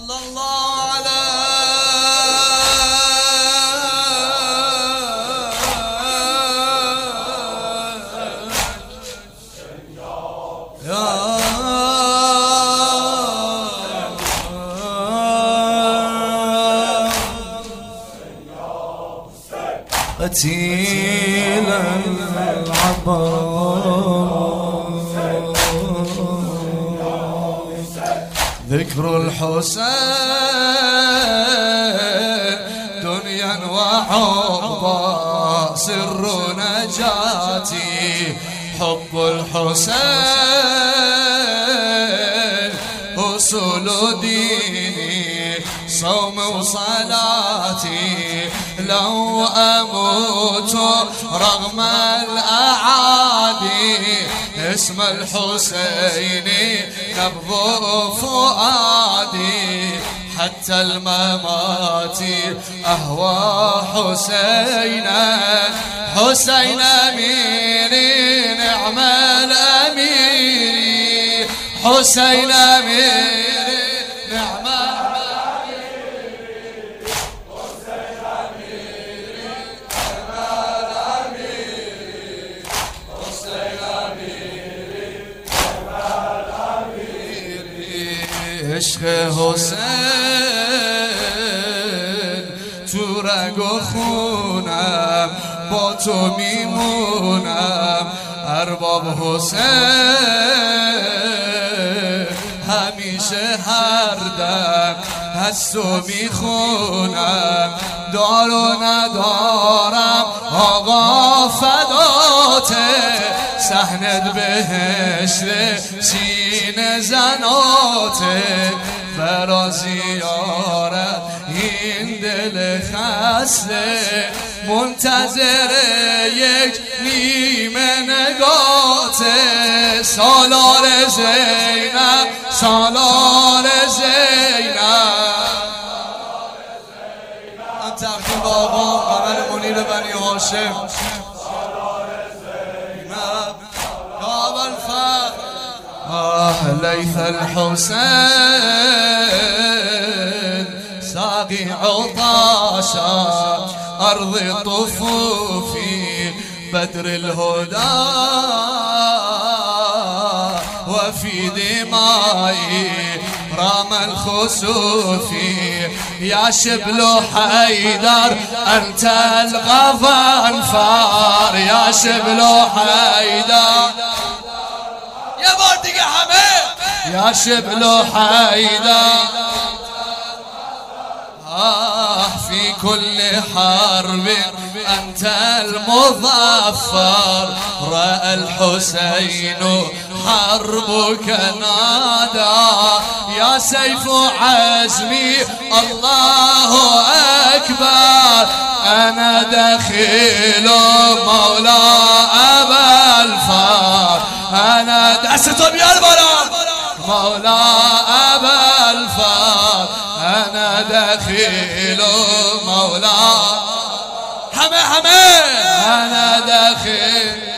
صلى الله على قتيل العباس ذكر الحسين دنيا وحبا سر نجاتي حب الحسين أصول ديني صوم وصلاتي لو أموت رغم الأعادي اسم الحسين نبض فؤادي حتى الممات أهوى حسينا حسين أميري نعم الأميري حسين أميري نعم عشق حسین تو رگ و خونم با تو میمونم ارباب حسین همیشه هر دم از تو میخونم دار و ندارم آقا فداته صحنت بهشت سینه زناته برا زیارت این دل خسته منتظر یک نیمه نگاته سالار زینب سالار زینب من تقدیم با آقا قمر منیر بنی هاشم ليث الحسين ساقي عطاشا أرض طفوفي بدر الهدى وفي دمائي رام الخسوف يا شبل حيدر أنت الغضنفار يا شبل حيدر يا بردق حميد يا شبل حيدر في كل حرب أنت المظفر رأى الحسين حربك نادى يا سيف عزمي الله أكبر أنا دخيل مولى أبا الفار أنا دستم يا البلد مولى أبا الفار أنا دخيل مولى حمي أنا دخيل